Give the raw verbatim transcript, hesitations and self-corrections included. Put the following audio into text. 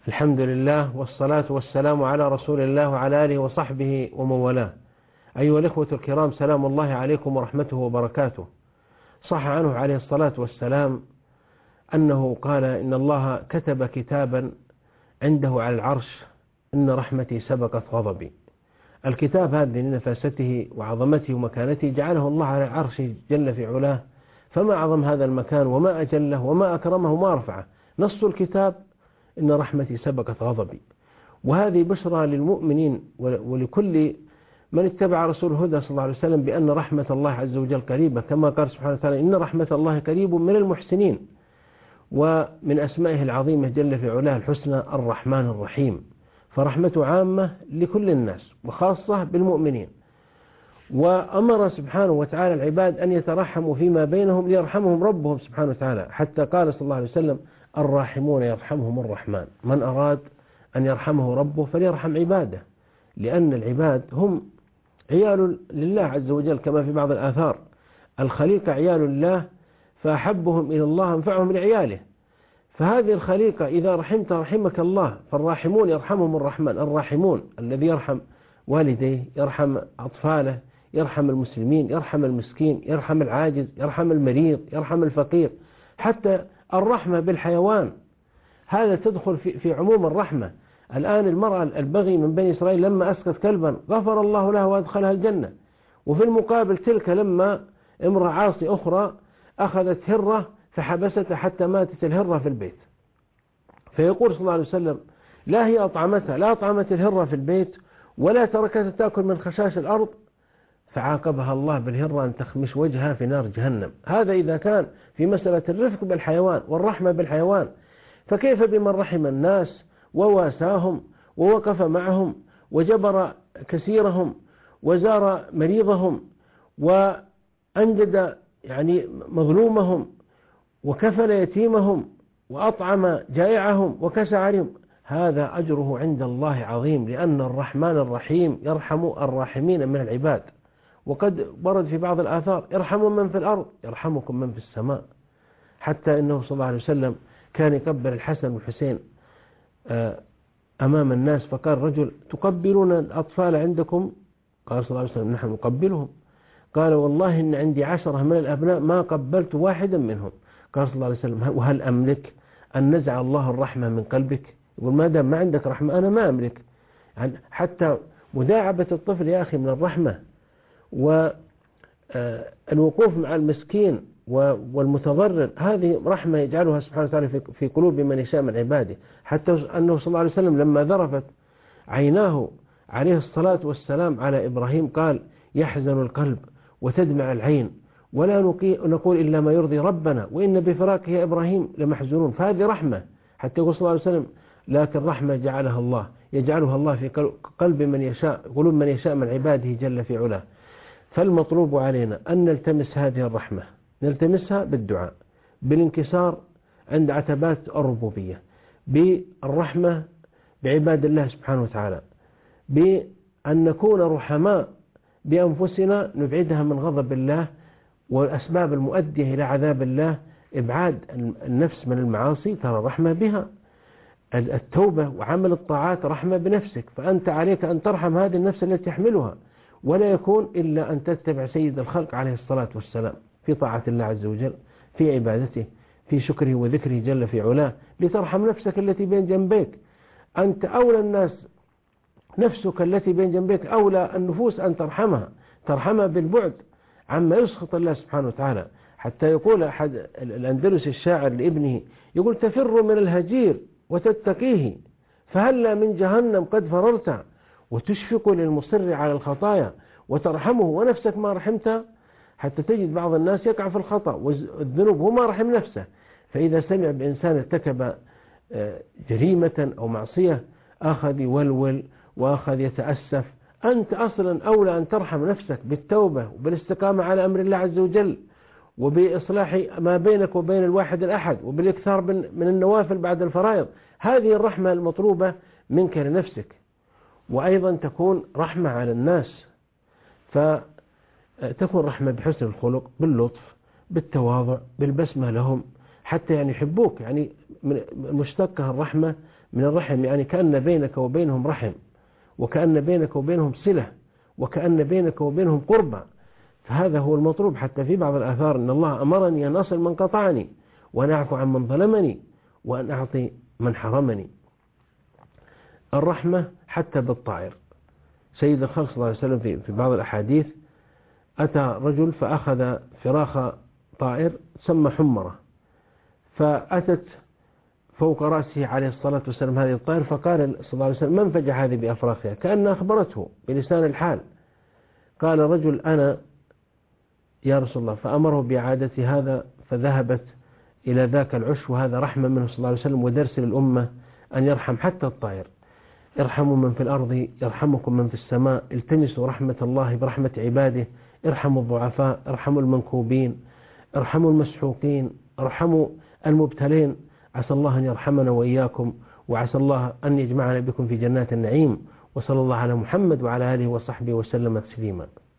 الحمد لله والصلاة والسلام على رسول الله وعلى آله وصحبه ومن والاه. أيها الإخوة الكرام، سلام الله عليكم ورحمته وبركاته. صح عنه عليه الصلاة والسلام أنه قال: إن الله كتب كتابا عنده على العرش إن رحمتي سبقت غضبي. الكتاب هذا لنفاسته وعظمته ومكانته جعله الله على العرش جل في علاه، فما أعظم هذا المكان وما أجله وما أكرمه وما أرفعه. نص الكتاب: إن رحمتي سبقت غضبي. وهذه بشرى للمؤمنين ولكل من اتبع رسول الهدى صلى الله عليه وسلم بأن رحمة الله عز وجل قريبة، كما قال سبحانه وتعالى: إن رحمة الله قريب من المحسنين. ومن أسمائه العظيمة جل في علاه الحسنى الرحمن الرحيم، فرحمته عامة لكل الناس وخاصة بالمؤمنين. وأمر سبحانه وتعالى العباد أن يترحموا فيما بينهم ليرحمهم ربهم سبحانه وتعالى، حتى قال صلى الله عليه وسلم: الراحمون يرحمهم الرحمن. من أراد أن يرحمه ربه فليرحم عباده، لأن العباد هم عيال لله عز وجل، كما في بعض الآثار: الخليقة عيال الله فأحبهم إلى الله أنفعهم لعياله. فهذه الخليقة إذا رحمت رحمك الله، فالراحمون يرحمهم الرحمن. الراحمون الذي يرحم والديه، يرحم أطفاله، يرحم المسلمين، يرحم المسكين، يرحم العاجز، يرحم المريض، يرحم الفقير. حتى الرحمة بالحيوان هذا تدخل في, في عموم الرحمة. الآن المرأة البغي من بني إسرائيل لما أسقط كلبا غفر الله لها وأدخلها الجنة، وفي المقابل تلك لما امرأة عاصي أخرى أخذت هرة فحبستها حتى ماتت الهرة في البيت. فيقول صلى الله عليه وسلم: لا هي أطعمتها، لا أطعمت الهرة في البيت ولا تركتها تأكل من خشاش الأرض، فعاقبها الله بالهرة أن تخمش وجهها في نار جهنم. هذا إذا كان في مسألة الرفق بالحيوان والرحمة بالحيوان، فكيف بمن رحم الناس وواساهم ووقف معهم وجبر كثيرهم وزار مريضهم وأنجد يعني مظلومهم وكفل يتيمهم وأطعم جائعهم وكسى عليهم. هذا أجره عند الله عظيم، لأن الرحمن الرحيم يرحم الراحمين من العباد. وقد ورد في بعض الآثار: ارحموا من في الأرض يرحمكم من في السماء. حتى إنه صلى الله عليه وسلم كان يقبل الحسن والحسين أمام الناس، فقال رجل: تقبلون الأطفال عندكم؟ قال صلى الله عليه وسلم: نحن نقبلهم. قال: والله إن عندي عشرة من الأبناء ما قبلت واحدا منهم. قال صلى الله عليه وسلم: وهل أملك أن نزع الله الرحمة من قلبك؟ يقول: ما دام ما عندك رحمة أنا ما أملك. يعني حتى مداعبة الطفل يا أخي من الرحمة، والوقوف مع المسكين والمتضرر هذه رحمة يجعلها سبحانه وتعالى في قلوب من يشاء من عباده. حتى أنه صلى الله عليه وسلم لما ذرفت عيناه عليه الصلاة والسلام على إبراهيم قال: يحزن القلب وتدمع العين ولا نقول إلا ما يرضي ربنا وإن بفراقه يا إبراهيم لمحزونون. فهذه رحمة. حتى يقول صلى الله عليه وسلم: لكن رحمة جعلها الله يجعلها الله في قلب من يشاء قلوب من يشاء من عباده جل في علاه. فالمطلوب علينا أن نلتمس هذه الرحمة، نلتمسها بالدعاء، بالانكسار عند عتبات الربوبية، بالرحمة بعباد الله سبحانه وتعالى، بأن نكون رحماء بأنفسنا نبعدها من غضب الله والأسباب المؤدية إلى عذاب الله. إبعاد النفس من المعاصي ترى رحمة بها، التوبة وعمل الطاعات رحمة بنفسك، فأنت عليك أن ترحم هذه النفس التي تحملها، ولا يكون إلا أن تتبع سيد الخلق عليه الصلاة والسلام في طاعة الله عز وجل، في عبادته، في شكره وذكره جل في علاه، لترحم نفسك التي بين جنبيك. أنت أولى الناس، نفسك التي بين جنبيك أولى النفوس أن ترحمها، ترحمها بالبعد عما يسخط الله سبحانه وتعالى. حتى يقول أحد الأندلسي الشاعر لابنه، يقول: تفر من الهجير وتتقيه فهلا من جهنم قد فررت، وتشفق للمصر على الخطايا وترحمه ونفسك ما رحمتها. حتى تجد بعض الناس يقع في الخطأ والذنوب وما رحم نفسه، فإذا سمع بإنسان ارتكب جريمة أو معصية أخذ يولول وأخذ يتأسف. أنت أصلا أولى أن ترحم نفسك بالتوبة وبالاستقامة على أمر الله عز وجل، وبإصلاح ما بينك وبين الواحد الأحد، وبالإكثار من النوافل بعد الفرائض. هذه الرحمة المطلوبة منك لنفسك، وأيضا تكون رحمة على الناس، فتكون رحمة بحسن الخلق، باللطف، بالتواضع، بالبسمة لهم، حتى يعني يحبوك، يعني مشتقة الرحمة من الرحم، يعني كأن بينك وبينهم رحم، وكأن بينك وبينهم صلة، وكأن بينك وبينهم قربة. فهذا هو المطلوب. حتى في بعض الآثار إن الله أمرني أن أصل من قطعني، وأن أعفو عن من ظلمني، وأن أعطي من حرمني. الرحمة حتى بالطائر. سيد الخلق صلى الله عليه وسلم في بعض الأحاديث أتى رجل فأخذ فراخ طائر سمى حمرة، فأتت فوق رأسه عليه الصلاة والسلام هذه الطائر، فقال صلى الله عليه وسلم: من فجع هذه بأفراخها؟ كأن أخبرته بلسان الحال. قال رجل: أنا يا رسول الله. فأمره بإعادة هذا، فذهبت إلى ذاك العش، وهذا رحمة منه صلى الله عليه وسلم ودرس للأمة أن يرحم حتى الطائر. ارحموا من في الأرض يرحمكم من في السماء، التمسوا رحمة الله برحمة عباده، ارحموا الضعفاء، ارحموا المنكوبين، ارحموا المسحوقين، ارحموا المبتلين. عسى الله أن يرحمنا وإياكم، وعسى الله أن يجمعنا بكم في جنات النعيم. وصلى الله على محمد وعلى آله وصحبه وسلم تسليما.